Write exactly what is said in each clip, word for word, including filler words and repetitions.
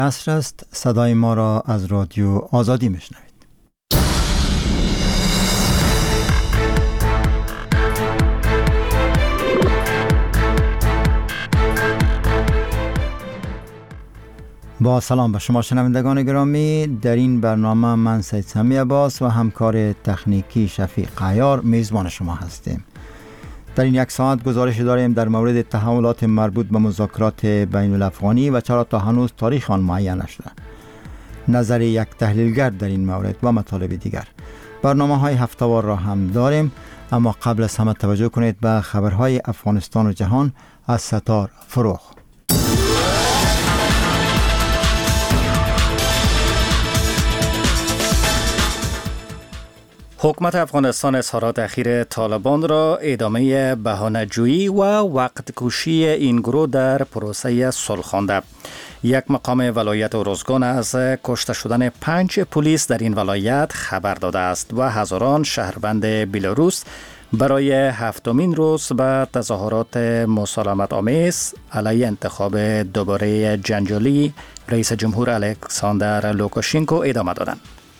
عصر است. صدای ما را از رادیو آزادی میشنوید. با سلام به شما شنوندگان گرامی. در این برنامه من سید سمی عباس و همکار تکنیکی شفیق عیار میزبان شما هستیم. در این یک ساعت گزارش داریم در مورد تحولات مربوط به مذاکرات بین الافغانی و چرا تا هنوز تاریخ آن معین نشده، نظر یک تحلیلگر در این مورد و مطالب دیگر. برنامه های هفته‌وار را هم داریم، اما قبل از همه توجه کنید به خبرهای افغانستان و جهان از ستار فروخ. حکومت افغانستان اظهارات اخیر طالبان را ادامه بهانه‌جویی و وقت کشی این گروه در پروسه صلح خوانده. یک مقام ولایت ارزگان از کشته شدن پنج پلیس در این ولایت خبر داده است و هزاران شهروند بلاروس برای هفتمین روز به تظاهرات مسالمت آمیز علیه انتخاب دوباره جنجالی رئیس جمهور الکساندر لوکاشنکو ادامه دادند.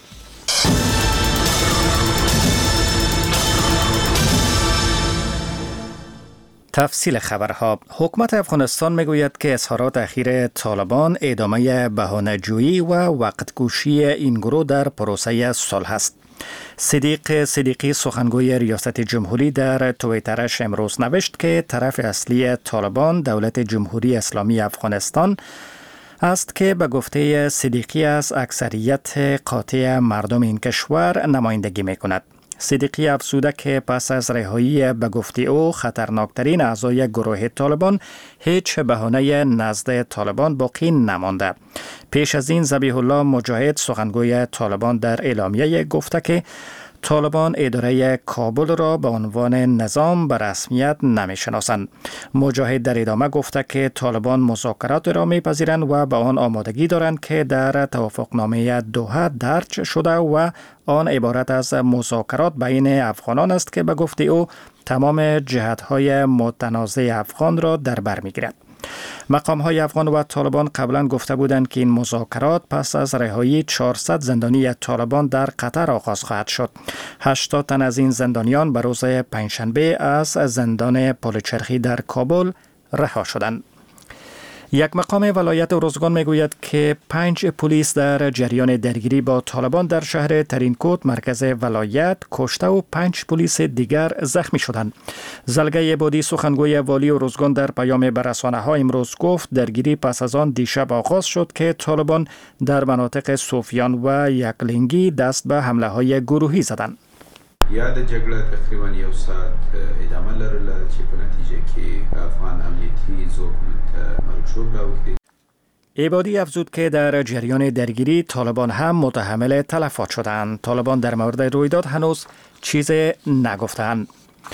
تفصیل خبرها. حکومت افغانستان میگوید که اظهارات اخیر طالبان ادامه بهانه‌جویی و وقت کشی این گروه در پروسه صلح است. صدیق صدیقی سخنگوی ریاست جمهوری در توییترش امروز نوشت که طرف اصلی طالبان دولت جمهوری اسلامی افغانستان است که به گفته صدیقی از اکثریت قاطع مردم این کشور نمایندگی میکند. صدیقی افزوده که پس از رهایی به گفته او خطرناکترین اعضای گروه طالبان هیچ بهانه نزد طالبان باقی نمانده. پیش از این ذبیح الله مجاهد سخنگوی طالبان در اعلامیه گفته که طالبان اداره کابل را به عنوان نظام به رسمیت نمی‌شناسند. مجاهد در ادامه گفته که طالبان مذاکرات را می‌پذیرند و به آن آمادگی دارند که در توافقنامه دوحه درج شده و آن عبارت از مذاکرات بین افغانان است که به گفته او تمام جهت‌های متنازع افغان را در بر می‌گیرد. مقام‌های افغان و طالبان قبلا گفته بودند که این مذاکرات پس از رهایی چهارصد زندانی طالبان در قطر آغاز خواهد شد. هشتاد تن از این زندانیان به روز پنجشنبه از زندان پلچرخی در کابل رها شدند. یک مقام ولایت ارزگان میگوید که پنج پلیس در جریان درگیری با طالبان در شهر ترینکوت مرکز ولایت کشته و پنج پلیس دیگر زخمی شدند. زلگه عبادی سخنگوی والی ارزگان در پیام به رسانه‌ها امروز گفت درگیری پس از آن دیشب آغاز شد که طالبان در مناطق صوفیان و یکلینگی دست به حمله‌های گروهی زدند. یا د جګړه تقریبا یو ساعت ادامه لرله چې په نتیجه کې افغان امنیتي ځواکونو ته مرګ راوښتی. عبادی افزود که در جریان درگیری طالبان هم متحمل تلفات شدند. طالبان در مورد رویداد هنوز چیزی نگفتند.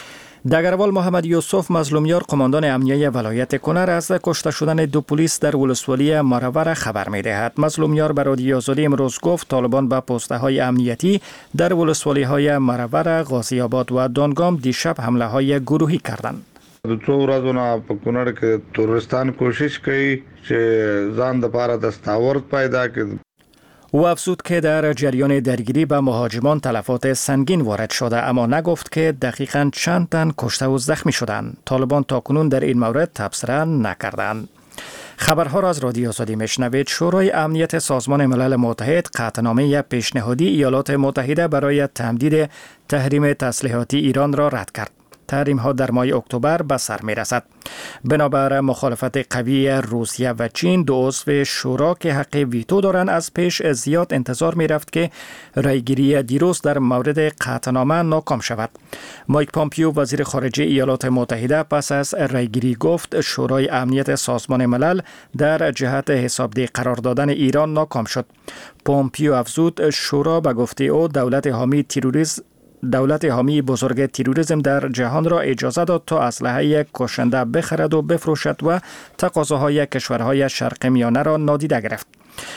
دگروال محمد یوسف مظلومیار قماندان امنیه ولایت کنر از کشته شدن دو پلیس در ولسوالی مراور خبر می دهد. مظلومیار به رادیو آزادی امروز گفت طالبان به پسته های امنیتی در ولسوالی های مراور، غازی آباد و دانگام دیشب حمله های گروهی کردند. د څو ورځو نه په کونړ کې تورستان کوشش کوي چې ځان د پاره دستاورد پیدا کړي. او افزود که در جریان درگیری به مهاجمان تلفات سنگین وارد شده، اما نگفت که دقیقاً چند تن کشته و زخمی شدند. طالبان تاکنون در این مورد تبصره نکردند. خبرها را از رادیو آزادی میشنوید. شورای امنیت سازمان ملل متحد قطعنامه پیشنهادی ایالات متحده برای تمدید تحریم تسلیحاتی ایران را رد کرد. تحریم ها در ماه اکتبر به سر می رسد. بنابر مخالفت قوی روسیه و چین، دو عضو شورا که حق ویتو دارند از پیش زیاد انتظار می رفت که رایگیری دیروز در مورد قطعنامه ناکام شود. مایک پامپیو وزیر خارجه ایالات متحده پس از رایگیری گفت شورای امنیت سازمان ملل در جهت حسابدهی قرار دادن ایران ناکام شد. پامپیو افزود شورا به گفته او دولت حامی تروریسم دولت حامی بزرگ تروریسم در جهان را اجازه داد تا اسلحه کشنده بخرد و بفروشد و تقاضاهای کشورهای شرق میانه را نادیده گرفت.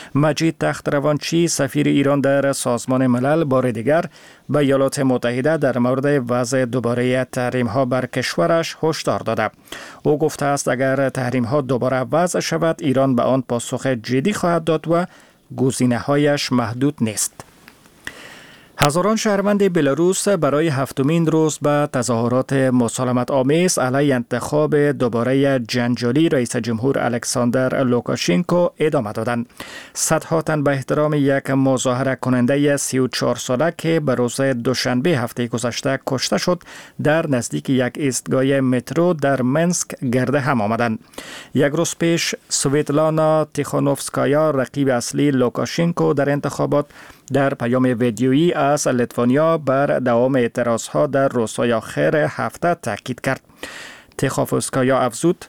مجید تختروانچی سفیر ایران در سازمان ملل بار دیگر به ایالات متحده در مورد وضع دوباره تحریم ها بر کشورش هشدار داده. او گفته است اگر تحریم ها دوباره وضع شود ایران به آن پاسخ جدی خواهد داد و گزینه‌هایش محدود نیست. هزاران شهروند بلاروس برای هفتمین روز به تظاهرات مسالمت آمیز علیه انتخاب دوباره جنجالی رئیس جمهور الکساندر لوکاشنکو ادامه دادند. صدها تن به احترام یک مظاهره کننده سی و چهار ساله که به روز دوشنبه هفته گذشته کشته شد در نزدیک یک ایستگاه مترو در منسک گرد هم آمدند. یک روز پیش سویتلانا تیخانوفسکایا رقیب اصلی لوکاشنکو در انتخابات در پیام ویدیویی از لیتوانیا بر دوام اعتراضها در روزهای آخر هفته تاکید کرد. تیخانوفسکایا افزود: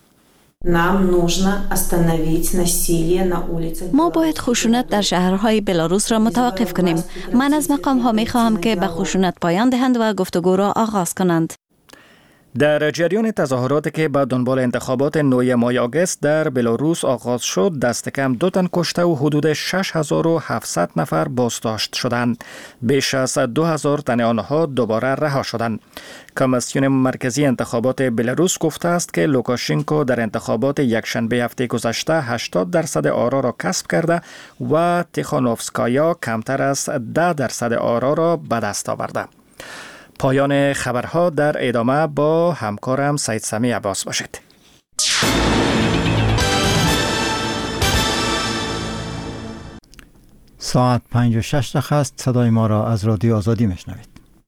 ما باید خشونت در شهرهای بلاروس را متوقف کنیم. من از مقام ها می خواهم که به خشونت پایان دهند و گفتگو را آغاز کنند. در جریان تظاهراتی که به دنبال انتخابات نوی ماه آگوست در بلاروس آغاز شد، دست کم دو تن کشته و حدود شش هزار و هفتصد نفر بازداشت شدند. بیش از دو هزار تن آنها دوباره رها شدند. کمیسیون مرکزی انتخابات بلاروس گفته است که لوکاشنکو در انتخابات یکشنبه هفته گذشته هشتاد درصد آرا را کسب کرده و تیخانوفسکایا کمتر از ده درصد آرا را به دست آورده. پایان خبرها در ادامه با همکارم سید سمی عباس باشید. ساعت پنج و شش دقیقه است. صدای ما را از رادیو آزادی میشنوید.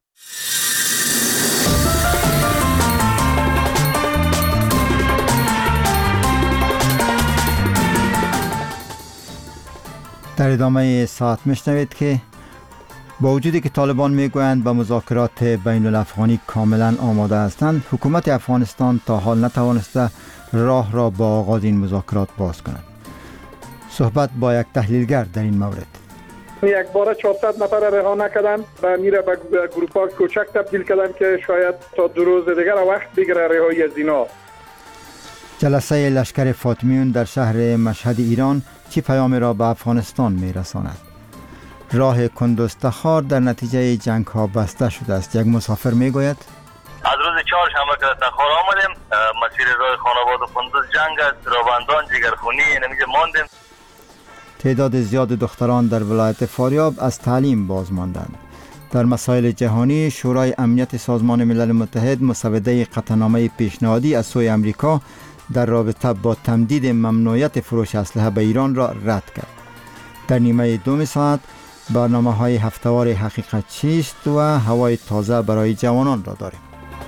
در ادامه ساعت میشنوید که با وجودی که طالبان میگویند به مذاکرات بین الافغانی کاملا آماده هستند، حکومت افغانستان تا حال نتوانسته راه را با آغاز این مذاکرات باز کند. صحبت با یک تحلیلگر در این مورد. یک بار چهارصد نفر را رها نکردن و میره به گروپ‌ها کوچک تبدیل کردن که شاید تا دو روز دیگر وقت بگیره رهایی از اینا. جلسه لشکر فاطمیون در شهر مشهد ایران چه پیامی را به افغانستان میرساند؟ راه کندوز تخار در نتیجه جنگ ها بسته شده است. یک مسافر میگوید از روز چهارشنبه که تخار آمدیم، مسیر راه خانواد و کندوز جنگ است، رابندان جگرخونی نمیجه ماندیم. تعداد زیاد دختران در ولایت فاریاب از تعلیم باز ماندند. در مسائل جهانی، شورای امنیت سازمان ملل متحد مسوده قطعنامه پیشنهادی از سوی امریکا در رابطه با تمدید ممنوعیت فروش اسلحه به ایران را رد کرد. در نیمه دوم ساعت برنامه های هفتهوار حقیقت چیست و هوای تازه برای جوانان را داریم.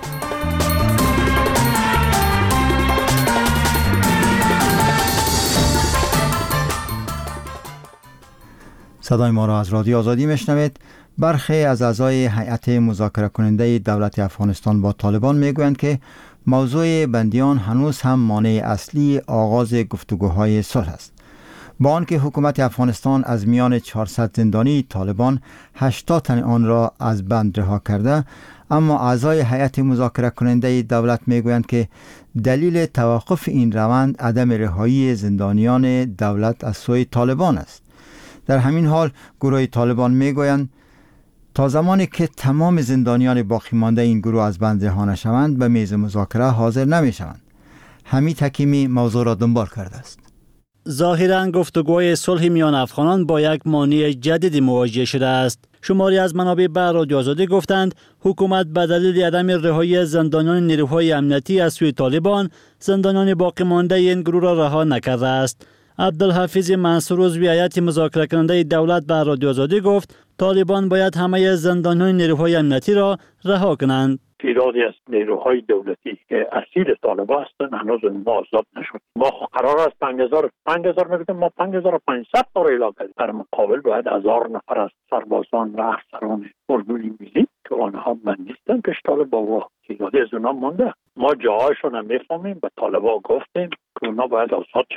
صدای ما را از رادیو آزادی میشنوید. برخی از اعضای هیئت مذاکره کننده دولت افغانستان با طالبان میگویند که موضوع بندیان هنوز هم مانع اصلی آغاز گفتگوهای صلح است. با آنکه حکومت افغانستان از میان چهارصد زندانی طالبان هشتاد تن آن را از بند رها کرده، اما اعضای هیئت مذاکره کننده دولت میگویند که دلیل توقف این روند عدم رهایی زندانیان دولت از سوی طالبان است. در همین حال گروه طالبان میگویند تا زمانی که تمام زندانیان باقی مانده این گروه از بند رها نشوند به میز مذاکره حاضر نمیشوند. حمید حکیمی موضوع را دنبال کرده است. ظاهراً گفتگوی صلح میان افغانان با یک مانع جدیدی مواجه شده است. شماری از منابع به رادیو آزادی گفتند حکومت به دلیل عدم رهایی زندانیان نیروهای امنیتی از سوی طالبان زندانیان باقی مانده این گروه را رها نکرده است. عبدالحفیظ منصور عضو هیئت مذاکره کننده دولت به رادیو آزادی گفت طالبان باید همه زندانیان نیروهای امنیتی را رها کنند. تعدادی از نیروهای دولتی که اصیل طالبان هستند هنوز ما آزاد نشد. ما قرار است پنج هزار پنج هزار میگفتیم ما پنج هزار و پانصد تا را اعلام کردیم. در مقابل باید هزار نفر از سربازان و افسران اردوی ملی که آنها بندیستند پیش طالبان و تعدادی از اونها مونده. ما جاهایشون هم میفهمیم به طالبان گفتیم که اونها باید آزاد شوند.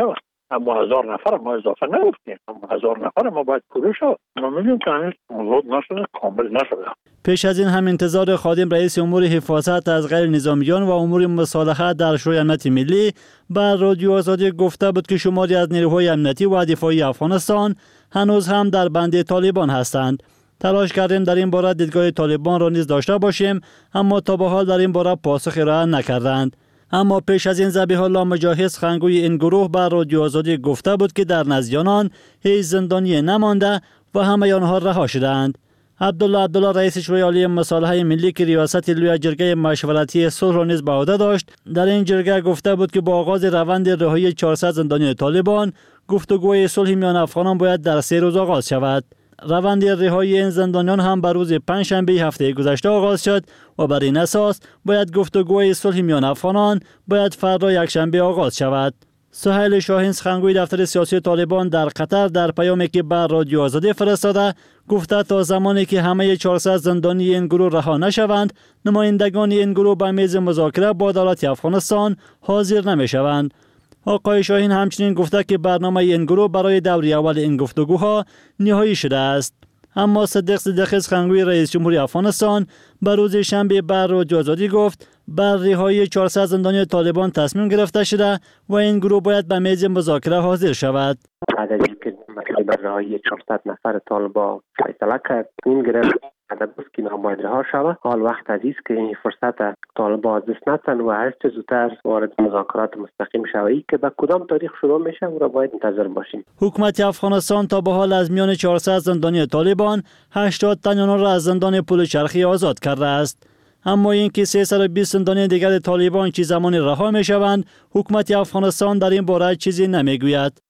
اما هزار نفر ما اضافه نگفتیم، اما هزار نفر ما باید پروش شد. ما میگیم که هنوز موضوع نشده، کامل نشده. پیش از این هم انتظار خادم رئیس امور حفاظت از غیر نظامیان و امور مصالحه در شورای امنیت ملی بر رادیو آزادی گفته بود که شماری از نیروهای امنیتی و دفاعی افغانستان هنوز هم در بند طالبان هستند. تلاش کردیم در این باره دیدگاه طالبان را نیز داشته باشیم، اما تا به حال در این باره پاسخ ارائه نکردند. اما پیش از این ذبیح الله مجاهد سخنگوی این گروه بر رادیو آزادی گفته بود که در نزدیانان هیچ زندانی نمانده و همه آنها رها شدند. عبدالله عبدالله رئیس شورای عالی مصالحه ملی که ریاست لوی جرگه مشورتی صلح را نیز به عهده داشت، در این جرگه گفته بود که با آغاز روند رهایی چهارصد زندانی طالبان، گفتگوی صلح میان افغانان باید در سه روز آغاز شود. روند رهایی این زندانیان هم بر روز پنجشنبه هفته گذشته آغاز شد و بر این اساس باید گفتگوی صلح میان افغانان باید فردا یکشنبه آغاز شود. سهیل شاهین سخنگوی دفتر سیاسی طالبان در قطر در پیامی که بر رادیو آزادی فرستاده گفته تا زمانی که همه چهارصد زندانی این گروه رها نشوند، نمایندگان این گروه به میز مذاکره با دولت افغانستان حاضر نمیشوند. آقای شاهین همچنین گفته که برنامه این گروه برای دوره اول این گفتگوها نهایی شده است. اما صدیق صدیقی سخنگوی رئیس جمهوری افغانستان بر روز شنبه بر رادیو آزادی گفت بر رهایی چهارصد زندانی طالبان تصمیم گرفته شده و این گروه باید به میز مذاکره حاضر شود. بعد از اینکه مطلب رهایی چهارصد نفر طالبان فیصله کرد، این گرفت عدد است که نباید رها شود. حال وقت عزیز که این فرصت طالبان از دست ندن و هر چه زودتر وارد مذاکرات مستقیم شوند که به کدام تاریخ شروع میشه او را باید منتظر باشیم. حکومت افغانستان تا به حال از میان چهارصد زندانی طالبان هشتاد تن آنها را از زندان پل چرخی آزاد کرده است. اما اینکه سیصد و بیست زندانی دیگر طالبان چه زمانی رها میشوند، حکومت افغانستان در این باره چیزی نمیگوید.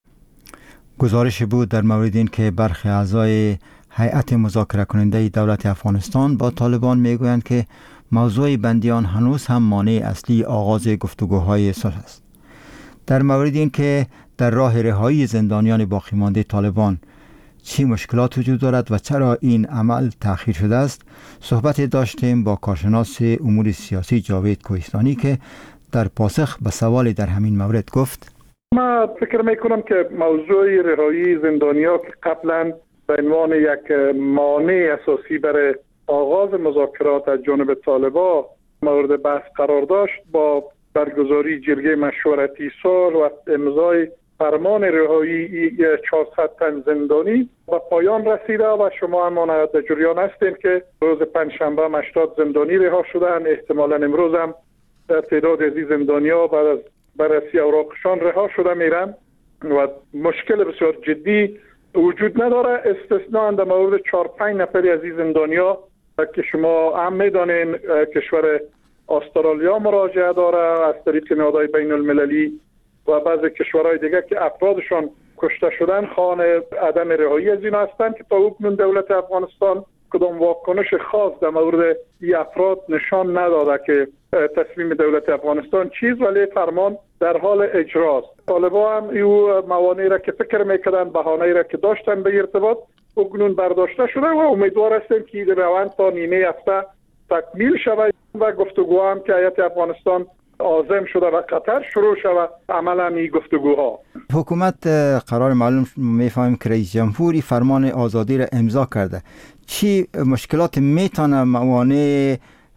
گزارش بود در مورد این که برخی اعضای هیئت مذاکره کننده دولت افغانستان با طالبان میگویند که موضوع بندیان هنوز هم مانع اصلی آغاز گفتگوهای صلح است. در مورد این که در راه رهایی زندانیان باقی مانده طالبان چه مشکلات وجود دارد و چرا این عمل تأخیر شده است، صحبت داشتیم با کارشناس امور سیاسی جاوید کوهستانی که در پاسخ به سوال در همین مورد گفت: ما فکر میکنم که موضوع رهایی زندانیان که قبلا به عنوان یک مانع اساسی برای آغاز مذاکرات از جانب طالبان مورد بحث قرار داشت، با برگزاری جرگه مشورتی صلح و امضای فرمان رهایی چهارصد تن زندانی به پایان رسیده و شما هم در جریان هستین که روز پنجشنبه هشتاد زندانی رها شدن. احتمالاً امروز هم تعداد از این زندانی‌ها بعد از بررسی اوراقشان رها شده میرن و مشکل بسیار جدی وجود نداره، استثناء در مورد چهار پنج نفری از این زندانی‌ها که شما هم میدانین کشور استرالیا مراجعه داره از طریق نهادهای بین المللی و بعضی کشورهای دیگه که افرادشان کشته شدن خواهان عدم رهایی از اینا هستند که تا اکنون دولت افغانستان کدام واکنش خاص در مورد این افراد نشان نداده که تصمیم دولت افغانستان چیز، ولی فرمان در حال اجراست. طالبان هم این موانعی را که فکر میکردن، بهانه‌ای را که داشتن به ارتباط اکنون برداشته شده و امیدوار هستیم که این روند تا نیمه هفته تکمیل شود و گفتگو هم که هیئت افغانستان عازم شده و قطر شروع شود عملا این گفتگوها. حکومت قرار معلوم میفهمیم که رئیس جمهوری فرمان آزادی را امضا کرده. چی مشکلات میتونه موانع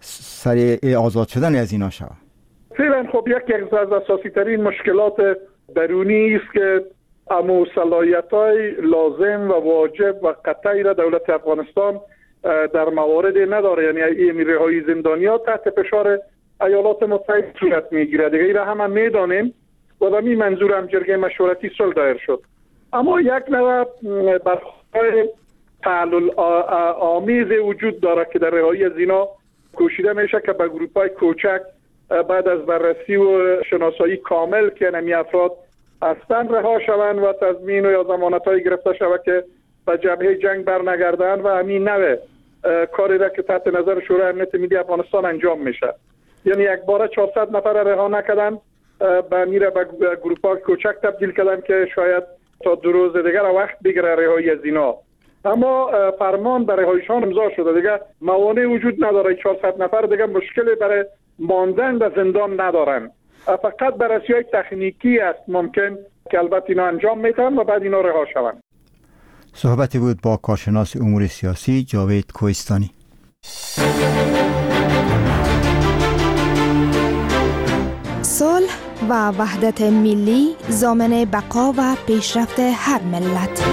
سریع آزاد شدن از اینا شود؟ فعلا خب یکی از اساسی ترین مشکلات درونی است که امو صلاحیت‌های لازم و واجب و قطعی را دولت افغانستان در موارد نداره. یعنی این رهایی زندانیان تحت فشار ایالات متحده صورت میگیره دیگه، این را هم میدانیم و به این منظور هم جرگه مشورتی صلح دایر شد. اما یک نوع برخورد تعلل آمیز وجود داره که در رهایی از اینا کوشیده میشه که به گروپ‌های کوچک بعد از بررسی و شناسایی کامل که نمی افراد هستن رها شوند و تضمین و یا ضمانت‌های گرفته شود که به جبهه جنگ برنگردن و همین نوع کاری را که تحت نظر شورای امنیت ملی افغانستان انجام میشه. یعنی یک بار چهارصد نفر رها نکردن، به میره به گروپ‌های کوچک تبدیل کردن که شاید تا دو روز دیگر وقت بگیره رهایی از اینا. اما فرمان برای رهاییشان امضا شده، دیگه موانع وجود نداره. چهارصد نفر دیگه مشکلی برای ماندن در زندان ندارن، فقط بررسی‌های تکنیکی است ممکن که البته اینا انجام میدن و بعد اینا رها شوند. صحبتی بود با کارشناس امور سیاسی جاوید کوهستانی. صلح و وحدت ملی ضامن بقا و پیشرفت هر ملت.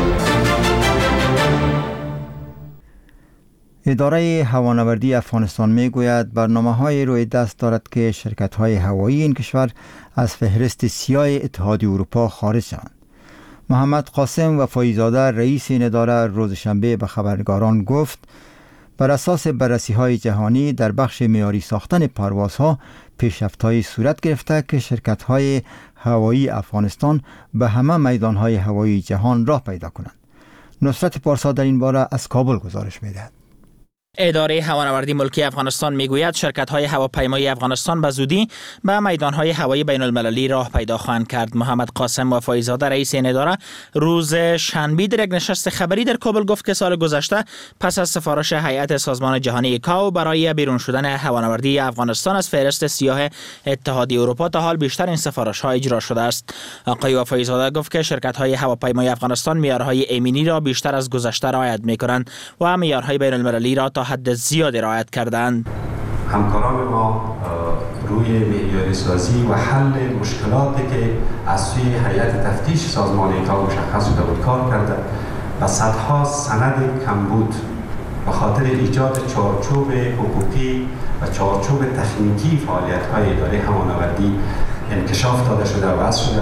اداره هوانوردی افغانستان می گوید برنامه‌های روی دست دارد که شرکت‌های هوایی این کشور از فهرست سیاه اتحادیه اروپا خارج شوند. محمد قاسم وفایزاده رئیس این اداره روز شنبه به خبرنگاران گفت بر اساس بررسی‌های جهانی در بخش معیاری ساختن پروازها پیشرفت‌های صورت گرفته که شرکت‌های هوایی افغانستان به همه میدان‌های هوایی جهان راه پیدا کنند. نصرت پارسا در این باره از کابل گزارش می‌دهد. اداره هوانوردی ملکی افغانستان میگوید شرکت‌های هواپیمایی افغانستان به زودی به میدان‌های هوایی بین‌المللی راه پیدا خواهند کرد. محمد قاسم وفایزاده رئیس این اداره روز شنبه در یک نشست خبری در کابل گفت که سال گذشته پس از سفارش هیئت سازمان جهانی ایکائو برای بیرون شدن هوانوردی افغانستان از فهرست سیاه اتحادیه اروپا تا حال بیشتر این سفارش‌ها اجرا شده است. آقای وفایزاده گفت که شرکت‌های هواپیمایی افغانستان معیارهای امنی را بیشتر از گذشته رعایت می‌کنند و معیارهای بین‌المللی را تا حد زیادی رعایت کردند. همکاران ما روی معیاری سازی و حل مشکلاتی که از سوی هیئت تفتیش سازمان ایکائو مشخص شده بود کار کرده و صدها سند کمبود به خاطر ایجاد چارچوب حقوقی و چارچوب تکنیکی فعالیت‌های اداره هوانوردی انکشاف داده شده و وضع شده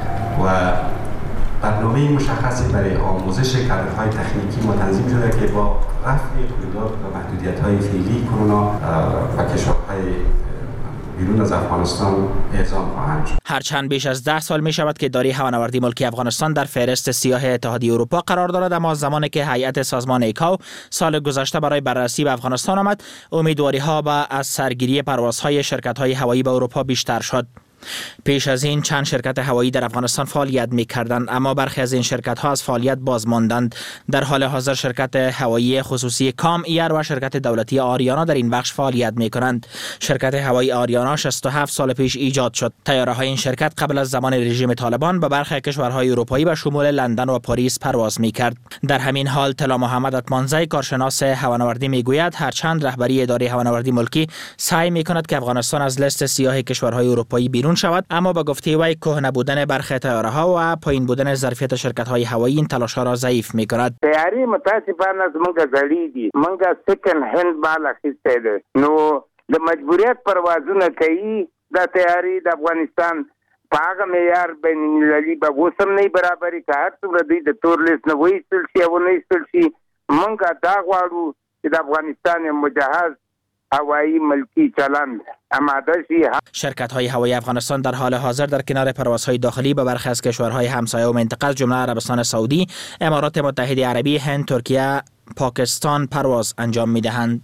و برنامه مشخصی برای آموزش کادرهای تکنیکی ما تنظیم شده که با رفع قیودات و محدودیت‌های فعلی کرونا و کشورهای بیرون از افغانستان اعزام خواهند شد. هرچند بیش از ده سال می شود که اداره هوانوردی ملکی افغانستان در فهرست سیاه اتحادیه اروپا قرار دارد، اما زمانی که هیئت سازمان ایکائو سال گذشته برای بررسی به افغانستان آمد، امیدواری‌ها به از سرگیری پروازهای شرکت‌های هوایی به اروپا بیشتر شد. پیش از این چند شرکت هوایی در افغانستان فعالیت می‌کردند، اما برخی از این شرکت‌ها از فعالیت باز ماندند. در حال حاضر شرکت هوایی خصوصی کام ایر و شرکت دولتی آریانا در این بخش فعالیت می‌کنند. شرکت هوایی آریانا شصت و هفت سال پیش ایجاد شد. طیاره‌های این شرکت قبل از زمان رژیم طالبان به برخی کشورهای اروپایی به شمول لندن و پاریس پرواز می‌کرد. در همین حال طلا محمد اطمانزی کارشناس هوانوردی می‌گوید هرچند رهبری اداره هوانوردی ملکی سعی می‌کند که افغانستان از لیست سیاه کشورهای اروپایی بیرون شود، اما با گفته وی کهنه بودن برخی طیاره‌ها و پایین بودن ظرفیت شرکت‌های هوایی این تلاش‌ها را ضعیف می‌کند. تیاری متاسفانه زمونږ زړې دي، مونږ سکند هند بال اخیستی دی، نو د مجبوریت پروازونه کوي د تیاری د افغانستان په هغه معیار بین‌المللي به اوس هم نه برابري که هر څومره دوی د تور لیست نه وایستل شي او نه ایستل شي. مونږ دا غواړو چې د افغانستان مجهز هوایی ملکی چلند آماده شي. شرکت‌های هوایی افغانستان در حال حاضر در کنار پروازهای داخلی به برخی از کشورهای همسایه و منطقه از جمله عربستان سعودی، امارات متحده عربی، هند، ترکیه، پاکستان پرواز انجام می‌دهند.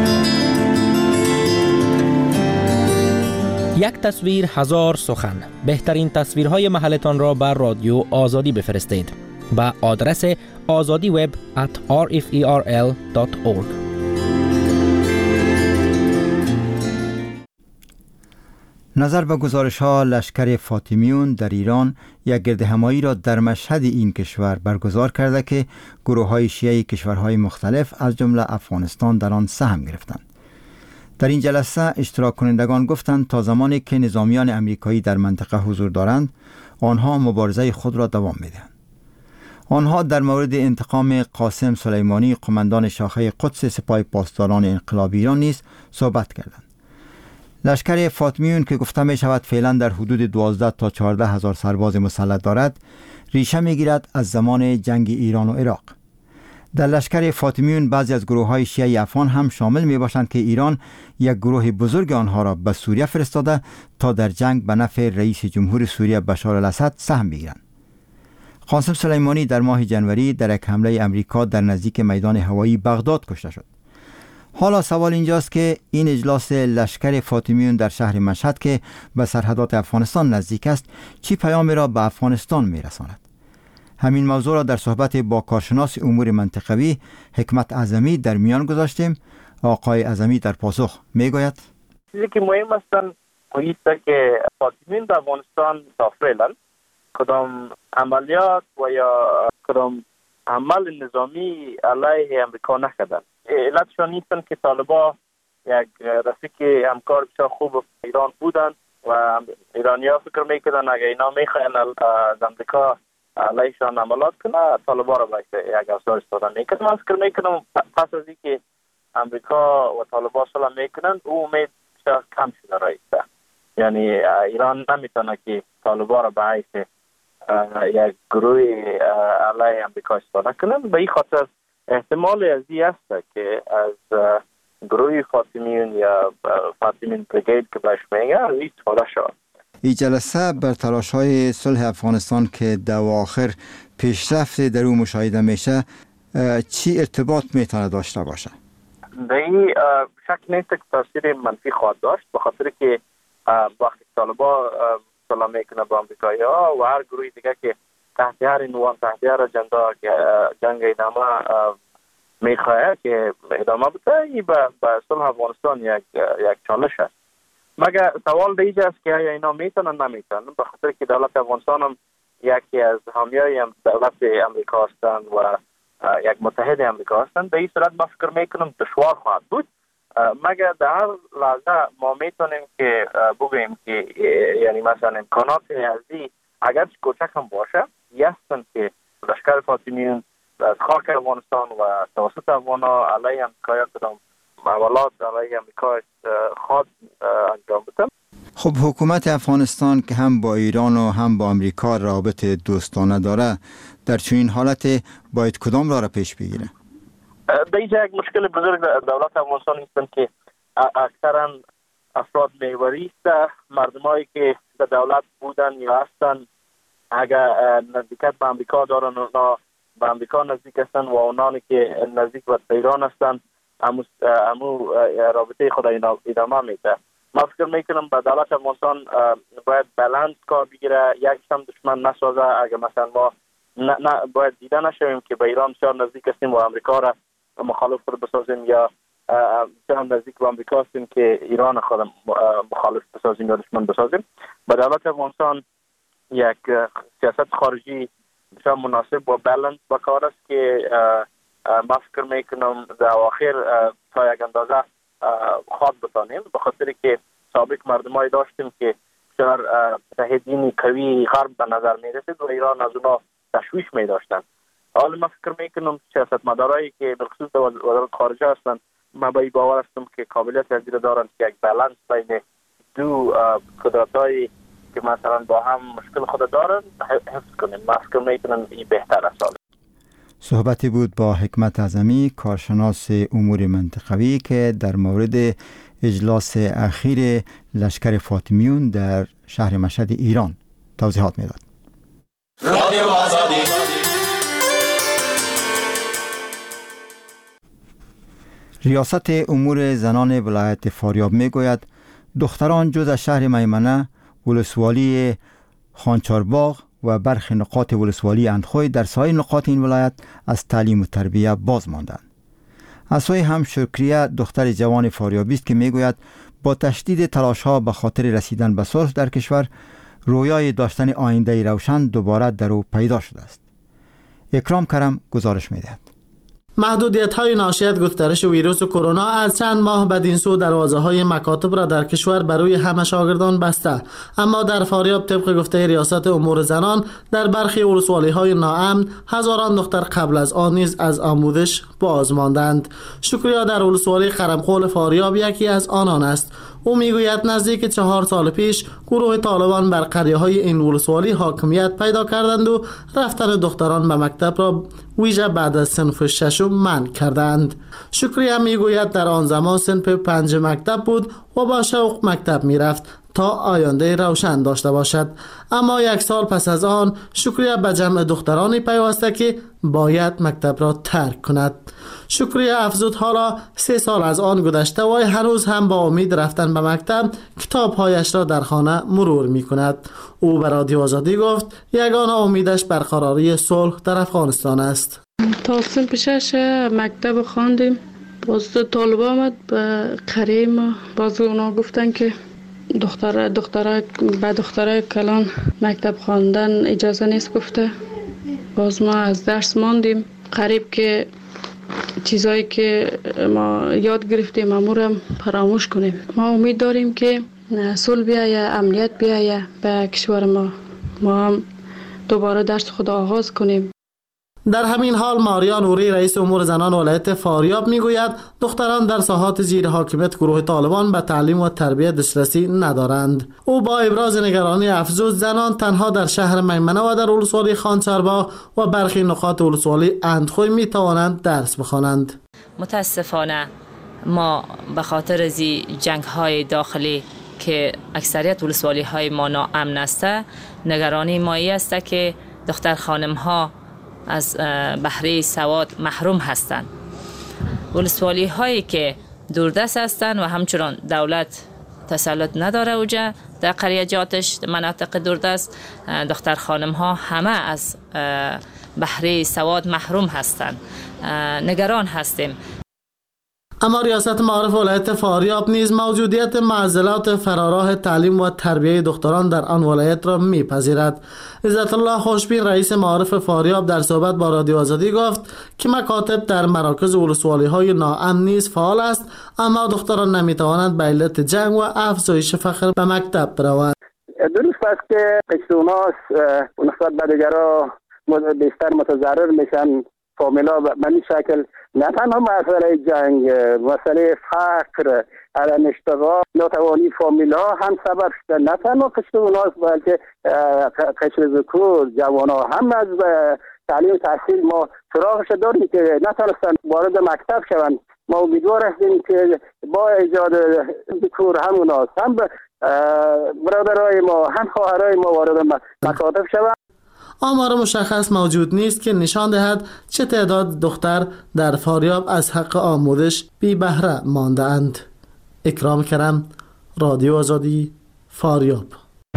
یک تصویر هزار سخن. بهترین تصویرهای محلتان را بر رادیو آزادی بفرستید با آدرس آزادی وب ات آر اف ای آر ال دات اورگ. نظر به گزارش ها، لشکر فاطمیون در ایران یک گردهمایی را در مشهد این کشور برگزار کرده که گروه های شیعه کشورهای مختلف از جمله افغانستان در آن سهم گرفتند. در این جلسه اشتراک کنندگان گفتند تا زمانی که نظامیان امریکایی در منطقه حضور دارند، آنها مبارزه خود را دوام می‌دهند. آنها در مورد انتقام قاسم سلیمانی، قماندان شاخه قدس سپاه پاسداران انقلاب ایران نیز صحبت کردند. لشکر فاطمیون که گفته می شود فعلا در حدود دوازده تا چهارده هزار سرباز مسلح دارد، ریشه می گیرد از زمان جنگ ایران و عراق. در لشکر فاطمیون بعضی از گروه های شیعه افغان هم شامل می باشند که ایران یک گروه بزرگ آنها را به سوریه فرستاده تا در جنگ به نفع رئیس جمهور سوریه بشار الاسد سهم بگیرند. قاسم سلیمانی در ماه جنوری در یک حمله امریکا در نزدیک میدان هوایی بغداد کشته شد. حالا سوال اینجاست که این اجلاس لشکر فاطمیون در شهر مشهد که به سرحدات افغانستان نزدیک است چی پیامی را به افغانستان میرساند؟ همین موضوع را در صحبت با کارشناس امور منطقوی حکمت اعظمی در میان گذاشتیم. آقای اعظمی در پاسخ میگوید چیزی که مهم است این است که فاطمیون در افغانستان داخلند کدام عملیات و یا کدام عمل نظامی علیه امریکا نکردن. علتشان نیستن که طالبا یک رفیق همکار بسیار خوب ایران بودن و ایرانی‌ها فکر میکردن اگه اینا میخواین از امریکا علیهشان عملات کنه طالبا را باید یک افزار استفاده میکنن. من فکر میکنم پس از اینکه امریکا و طالبا صلح میکنن او امید بسیار کم شده رایسته. یعنی ایران نمیتونه که طالبا را به حیث یک گروه علیه امریکا استفاده کنن. به این خاطر احتمال از این است که از گروه فاطمیون یا فاطمیون بریگید که بهش میگه استفاده شد. این جلسه بر تلاش های صلح افغانستان که در آخر پیشرفت در او مشاهده میشه چی ارتباط میتونه داشته باشه؟ در این شک نیست که تاثیر منفی خواهد داشت، به خاطر که وقتی طالبا صلح میکنه با امریکایی ها و هر گروهی دیگه که تحت هر عنوان تحت هر اجندا که جنگ ادامه میخواه که ادامه بده، این به صلح افغانستان یک یک چالش است. مگر سوال دیگه است که آیا اینا میتونن نمیتونن، به خاطر که دولت افغانستان هم یکی از حامیای دولت امریکا هستند و یک متحد امریکا هستند. به این صورت ما فکر میکنم دشوار خواهد بود، مگر در هر لحظه ما میتونیم که بگوییم که یعنی مثلا امکانات ارزی اگر کوچک هم باشه یستن که لشکر فاطمیون از خاک افغانستان و توسط افغانا علیه امریکا کدام عملات علیه امریکا خواهد انجام بده. خب حکومت افغانستان که هم با ایران و هم با امریکا رابط دوستانه داره، در چنین حالت باید کدام را را پیش بگیره؟ در اینجا یک مشکل بزرگ دولت افغانستان نیستن که اکثرا افراد میوری است، مردمایی که در دولت بودن یا هستن اگر نزدیکت به امریکا دارن اونا به امریکا نزدیک هستن و اونانی که نزدیک به ایران هستن امو, امو رابطه خود ادامه میده. ما فکر میکنم به دولت افغانستان باید بالانس کار بگیره، یک هم دشمن نسازه. اگر مثلا ما نه, نه باید دیده نشویم که به ایران بسیار نزدیک هستیم و امریکا را مخالف خود بسازیم یا بسیار نزدیک به امریکا هستیم که ایران خود مخالف بسازیم یا دشمن بسازیم. به دولت افغانستان یک سیاست خارجی بسیار مناسب و بالانس با کار است که ما فکر میکنم در آخر تا یک اندازه خواب بتانیم، به خاطر که سابق مردمایی داشتیم که بسیار متحدین قوی غرب به نظر می رسید و ایران از اونا تشویش می داشتن. حالا ما فکر میکنم سیاستمدارایی که بالخصوص در وزارت خارجه هستند ما به این باور هستم که قابلیت پذیر دارند که یک بالانس بین دو قدرت‌هایی که مثلا با هم مشکل خود دارن حفظ کنیم. ما فکر میکنم این بهتر است. صحبتی بود با حکمت اعظمی، کارشناس امور منطقوی، که در مورد اجلاس اخیر لشکر فاطمیون در شهر مشهد ایران توضیحات میداد. رادیو آزادی. ریاست امور زنان ولایت فاریاب میگوید دختران جز از شهر میمنه، ولسوالی خانچارباغ و برخی نقاط ولسوالی اندخوی در سایر نقاط این ولایت از تعلیم و تربیه باز ماندند. از سوی هم شکریه دختر جوان فاریابی است که میگوید با تشدید تلاش ها به خاطر رسیدن به صلح در کشور، رویای داشتن آینده روشن دوباره در او پیدا شده است. اکرام کرم گزارش میدهد. محدودیت‌های ناشی از گسترش ویروس کرونا از چند ماه بدین سو دروازه‌های مکاتب را در کشور برای همه شاگردان بسته، اما در فاریاب طبق گفته ریاست امور زنان در برخی ولسوالی‌های ناامن هزاران دختر قبل از آن نیز از آموزش باز ماندند. شکریا در ولسوالی خرمخول فاریاب یکی از آنان است. او میگوید نزدیک چهار سال پیش گروه طالبان بر قریه‌های این ولسوالی حاکمیت پیدا کردند و رفتن دختران به مکتب را ویژه بعد از صنف ششم منع کردند. شکریه میگوید در آن زمان صنف پنج مکتب بود و با شوق مکتب میرفت تا آینده روشن داشته باشد، اما یک سال پس از آن شکریه به جمع دخترانی پیوسته که باید مکتب را ترک کند. شکریه افزود حالا سه سال از آن گذشته و هنوز هم با امید رفتن به مکتب کتابهایش را در خانه مرور می کند. او به رادیو آزادی گفت یگانه امیدش برقراری صلح در افغانستان است. تا صنف شش مکتب خواندیم، باز طالب آمد به قریه ما، باز اونا گفتن که دختر دختره به دختره کلان مکتب خواندن اجازه نیست گفته. باز ما از درس ماندیم. قریب که چیزایی که ما یاد گرفتیم امورم فراموش کنیم. ما امید داریم که صلح بیایه، امنیت بیایه به کشور ما. ما هم دوباره درس خود آغاز کنیم. در همین حال ماریا نوری رئیس امور زنان ولایت فاریاب میگوید دختران در ساحات زیر حاکمیت گروه طالبان به تعلیم و تربیت دسترسی ندارند. او با ابراز نگرانی افزود زنان تنها در شهر میمنه و در ولسوالی خانچربا و برخی نقاط ولسوالی اندخوی می توانند درس بخوانند. متاسفانه ما به خاطر از جنگ های داخلی که اکثریت ولسوالی های ما ناامن است، نگرانی مایی است که دختر خانم ها از بهره سواد محروم هستند. ولسوالی هایی که دوردست هستند و همچنان دولت تسلط نداره اوجا در قریجاتش مناطق دوردست، دختر خانم ها همه از بهره سواد محروم هستند. نگران هستیم. اما ریاست معارف ولایت فاریاب نیز موجودیت معضلات فراراه تعلیم و تربیه دختران در آن ولایت را میپذیرد. عزت الله خوشبین رئیس معارف فاریاب در صحبت با رادیو آزادی گفت که مکاتب در مراکز ولسوالی های ناامن نیز فعال است، اما دختران نمیتوانند به علت جنگ و افزایش فقر به مکتب بروند. درست است که قشتوناس نسبت به دیگرها بیشتر متضرر میشن. فامیلا به این شکل نه تنها مسئله جنگ، مسئله فقر، عدم اشتغال، ناتوانی فامیلا هم سبب شده. نه تنها قشر اوناست بلکه قشر ذکور، جوان ها هم از تعلیم تحصیل ما سراغش داریم که نتونستن وارد مکتب شوند. ما امیدوار هستیم که با ایجاد ذکور هم اوناست، هم برادرای ما هم خواهرای ما وارد مکاتب شوند. آمار مشخص موجود نیست که نشان دهد چه تعداد دختر در فاریاب از حق آموزش بی بهره مانده اند. اکرام کرم، رادیو آزادی، فاریاب.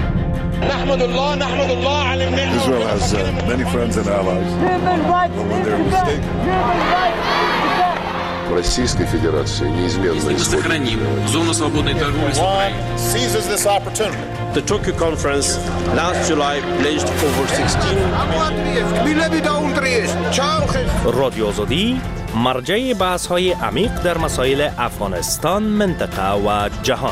نحمد الله نحمد الله على النعمة. Israel has uh, many friends and allies. When they're mistaken. Российской Федерации неизменно сохраним зону свободной торговли с Украиной. Seizes this opportunity. The Tokyo conference last July pledged over sixteen رادیو آزادی مرجع بحث‌های عمیق در مسائل افغانستان، منطقه و جهان.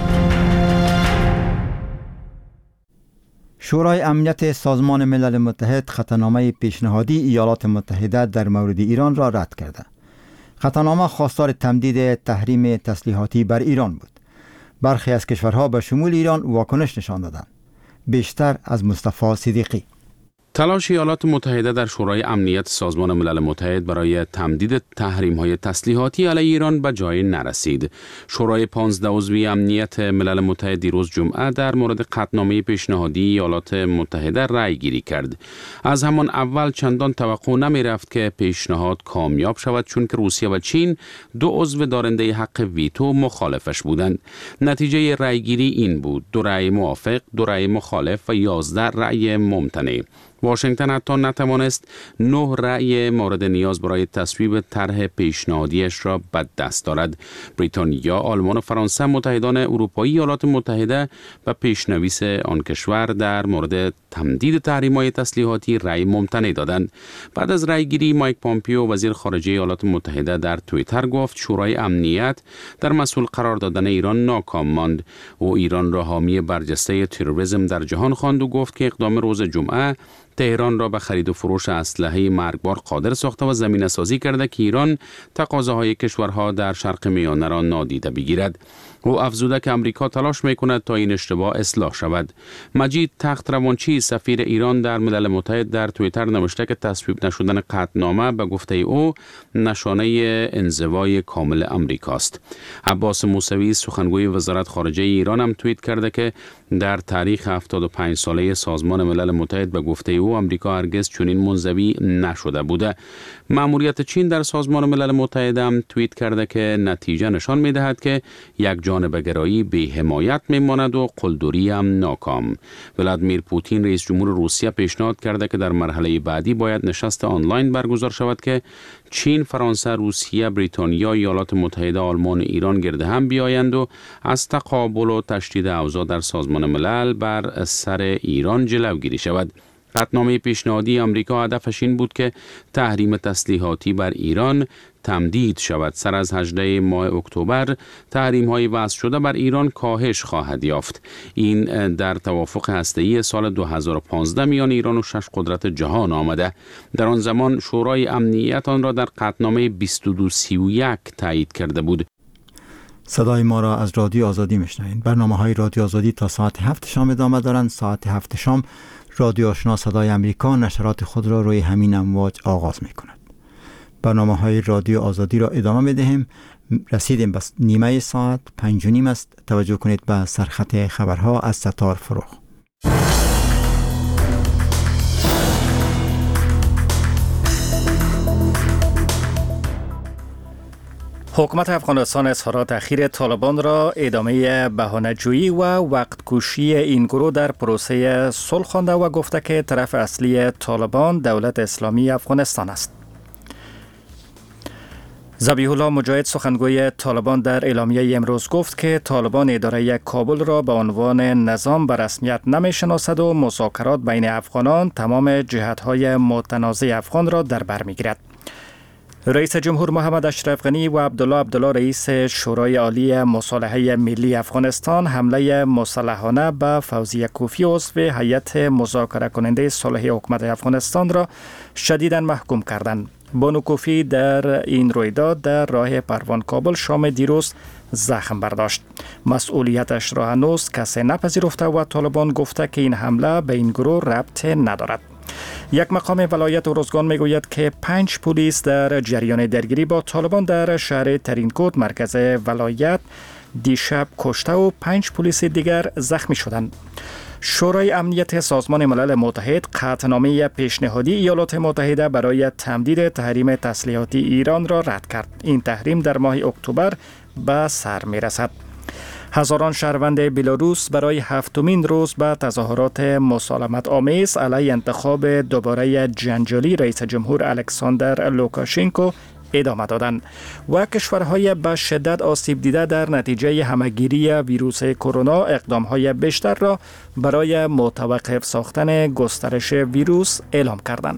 شورای امنیت سازمان ملل متحد خطرنامه پیشنهادی ایالات متحده در مورد ایران را رد کرده. خطرنامه خواستار تمدید تحریم تسلیحاتی بر ایران بود. برخی از کشورها به شمول ایران واکنش نشان دادند. بیشتر از مصطفی صدیقی. تلاش ایالات متحده در شورای امنیت سازمان ملل متحد برای تمدید تحریم‌های تسلیحاتی علیه ایران به جای نرسید. شورای پانزده عضوی امنیت ملل متحد دیروز جمعه در مورد قطعنامه پیشنهادی ایالات متحده رأی گیری کرد. از همان اول چندان توقع نمی رفت که پیشنهاد کامیاب شود، چون که روسیه و چین دو عضو دارنده حق ویتو مخالفش بودند. نتیجه رأی گیری این بود: دو رأی موافق، دو رأی مخالف و یازده رأی ممتنع. واشنگتن حتی نتوانست نه رأی مورد نیاز برای تصویب طرح پیشنهادیش را به دست دارد. بریتانیا، آلمان و فرانسه متحدان اروپایی ایالات متحده و پیشنویس آن کشور در مورد تمدید تحریم‌های تسلیحاتی رأی ممتنع دادند. بعد از رأی گیری مایک پامپیو وزیر خارجه ایالات متحده در توییتر گفت شورای امنیت در مسئول قرار دادن ایران ناکام ماند. او ایران را حامی برجسته تروریسم در جهان خواند و گفت که اقدام روز جمعه تهران را به خرید و فروش اسلحه مرگبار قادر ساخته و زمینه سازی کرده که ایران تقاضاهای کشورها در شرق میانه را نادیده بگیرد. او افزوده که امریکا تلاش میکند تا این اشتباه اصلاح شود. مجید تخت روانچی سفیر ایران در ملل متحد در توییتر نوشته که تصویب نشدن قطعنامه به گفته او نشانه انزوای کامل امریکاست. عباس موسوی سخنگوی وزارت خارجه ایران هم توییت کرده که در تاریخ هفتاد و پنج ساله سازمان ملل متحد به گفته او او آمریکا هرگز چنین منزوی نشده بوده. مأموریت چین در سازمان ملل متحد هم توییت کرده که نتیجه نشان می‌دهد که یک جانبه‌گرایی بی حمایت می‌ماند و قلدری هم ناکام. ولادیمیر پوتین رئیس جمهور روسیه پیشنهاد کرده که در مرحله بعدی باید نشست آنلاین برگزار شود که چین، فرانسه، روسیه، بریتانیا، ایالات متحده، آلمان، ایران گرد هم بیایند و از تقابل و تشدید اوضاع در سازمان ملل بر سر ایران جلوگیری شود. قطعنامه پیشنهادی آمریکا هدفش این بود که تحریم تسلیحاتی بر ایران تمدید شود. سر از هجدهم ماه اکتبر تحریم های وضع شده بر ایران کاهش خواهد یافت. این در توافق هسته‌ای سال دو هزار و پانزده میان ایران و شش قدرت جهان آمده. در آن زمان شورای امنیت آن را در قطعنامه بیست و دو سی و یک تایید کرده بود. صدای ما را از رادیو آزادی میشنوید. برنامه های رادیو آزادی تا ساعت هفت شام ادامه دارند. ساعت هفت شام رادیو آشنا صدای امریکا نشرات خود را روی همین امواج آغاز می کند. برنامه های رادیو آزادی را ادامه می دهیم. رسیدیم به نیمه ساعت پنج و نیم است. توجه کنید به سرخط خبرها از ستار فروغ. حکومت افغانستان اظهارات اخیر طالبان را ادامه بهانه‌جویی و وقت‌کشی این گروه در پروسه صلح خوانده و گفته که طرف اصلی طالبان دولت اسلامی افغانستان است. ذبیح الله مجاهد سخنگوی طالبان در اعلامیه امروز گفت که طالبان اداره کابل را به عنوان نظام به رسمیت نمی‌شناسد و مذاکرات بین افغانان تمام جهت‌های متنازع افغان را در بر می‌گیرد. رئیس جمهور محمد اشرف غنی و عبدالله عبدالله رئیس شورای عالی مصالحه ملی افغانستان حمله مسلحانه به فوزیه کوفی عضو هیئت مذاکره کننده صلح حکومت افغانستان را شدیداً محکوم کردند. بانو کوفی در این رویداد در راه پروان کابل شام دیروز زخم برداشت. مسئولیتش را هنوز کسی نپذیرفته و طالبان گفته که این حمله به این گروه ربط ندارد. یک مقام ولایت ارزگان میگوید که پنج پلیس در جریان درگیری با طالبان در شهر ترینکوت مرکز ولایت دیشب کشته و پنج پلیس دیگر زخمی شدند. شورای امنیت سازمان ملل متحد قطعنامه پیشنهادی ایالات متحده برای تمدید تحریم تسلیحاتی ایران را رد کرد. این تحریم در ماه اکتبر به سر میرسد. هزاران شهروند بلاروس برای هفتمین روز به تظاهرات مسالمت آمیز علیه انتخاب دوباره جنجالی رئیس جمهور الکساندر لوکاشنکو ادامه دادند و کشورهای به شدت آسیب دیده در نتیجه همهگیری ویروس کرونا اقدامهای بیشتر را برای متوقف ساختن گسترش ویروس اعلام کردند.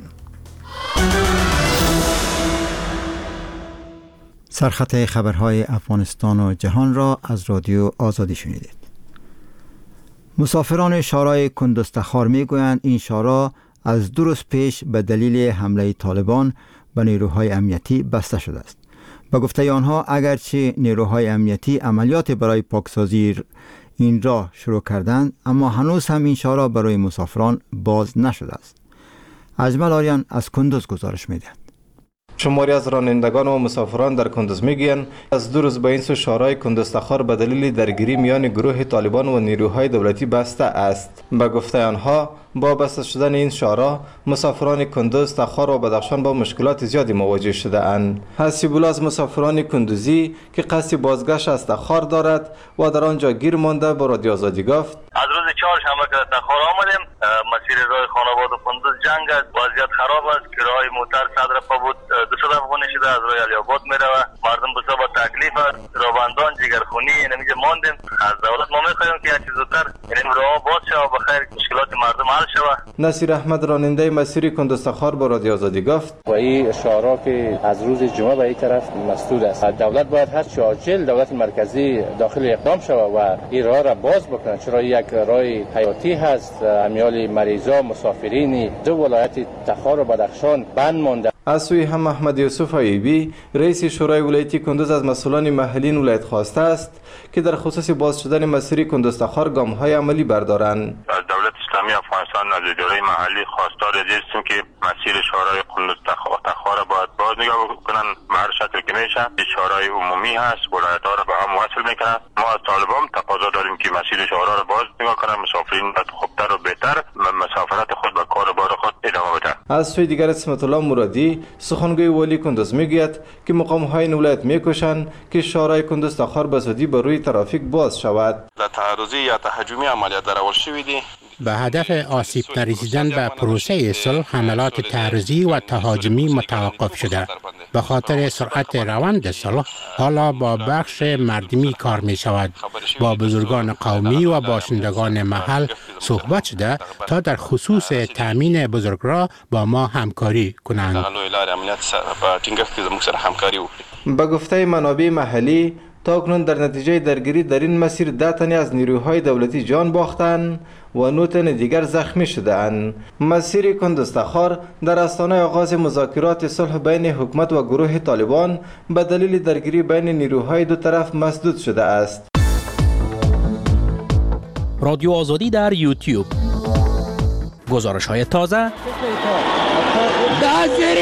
سرخط خبرهای افغانستان و جهان را از رادیو آزادی شنیدید. مسافران شورای کندوزتخار میگویند این شورا از دو روز پیش به دلیل حمله طالبان به نیروهای امنیتی بسته شده است. به گفته آنها اگرچه نیروهای امنیتی عملیات برای پاکسازی این را شروع کردند، اما هنوز هم این شورا برای مسافران باز نشده است. اجمل آریان از کندوز گزارش می‌دهد. شماری از رانندگان و مسافران در کندوز میگویند از دو روز به این سو شورای کندوزتخار به دلیل درگیری میان گروه طالبان و نیروهای دولتی بسته است. به گفته آنها با بسته شدن این شورا مسافران کندوز، تخار و بدخشان با مشکلات زیادی مواجه شده اند. حسیب الله از مسافران کندوزی که قصد بازگشت از تخار دارد و در آنجا گیر مانده با رادیو آزادی گفت: از روز چهارشنبه که تخار آمدیم، مسیر راه خاناباد و کندوز جنگ است، وضعیت خراب است. کرایه موتر صد رفع بود دو صد افغانی شده، از راه علی آباد میروه. مردم بسیار با تکلیف است، رابندان جگرخونی نمیجه ماندیم. از دولت ما میخواهیم که هرچی زودتر این راه باز شود، بخیر مشکلات مردم حل شود. نصیر احمد راننده مسیر کندوزتخار با رادیو آزادی گفت: و این شورا که از روز جمعه به این طرف مسدود است، دولت باید هر چه عاجل دولت مرکزی داخل اقدام شود و این راه را باز بکنه، چرا یک راه حیاتی هست. امیال مریضا مسافرین دو ولایت تخار و بدخشان بند مانده. از سوی هم محمد یوسف ایوبی رئیس شورای ولایتی کندوز از مسئولان محلی ولایت خواسته است که در خصوص باز شدن مسیر کندوزتخار گام‌های عملی بردارند. از دولت اسلامی افغانستان از اداره محلی خواستار هستیم که مسیر شورای کندوزتخار باید باز نگاه بکنن. هر شکل که میشه شورای عمومی هست، ولایت‌ها را به هم وصل میکنه. ما از طالبان تقاضا داریم که مسیر شورا را باز نگاه کنن، مسافرین خوبتر و بهتر مسافرت خود و کار بار خود از سوی دیگر اسمت الله مرادی سخنگوی والی کندز میگوید که مقام های ولایت میکوشند که شارع کندز تاخر به زودی بر روی ترافیک باز شود. تعرضی یا تهاجمی عملیات در اول شویدی به هدف آسیب نرسیدن به پروسه صلح حملات تعرضی و تهاجمی متوقف شده. به خاطر سرعت روند صلح حالا با بخش مردمی کار می شود. با بزرگان قومی و باشندگان محل صحبت شده تا در خصوص تامین بزرگراه با ما همکاری کنند. به گفته منابع محلی تاکنون در نتیجه درگیری در این مسیر ده تن از نیروهای دولتی جان باختند و نه تن دیگر زخمی شده‌اند. مسیر کندز تخار در آستانه آغاز مذاکرات صلح بین حکومت و گروه طالبان به دلیل درگیری بین نیروهای دو طرف مسدود شده است. رادیو آزادی در یوتیوب. گزارش‌های تازه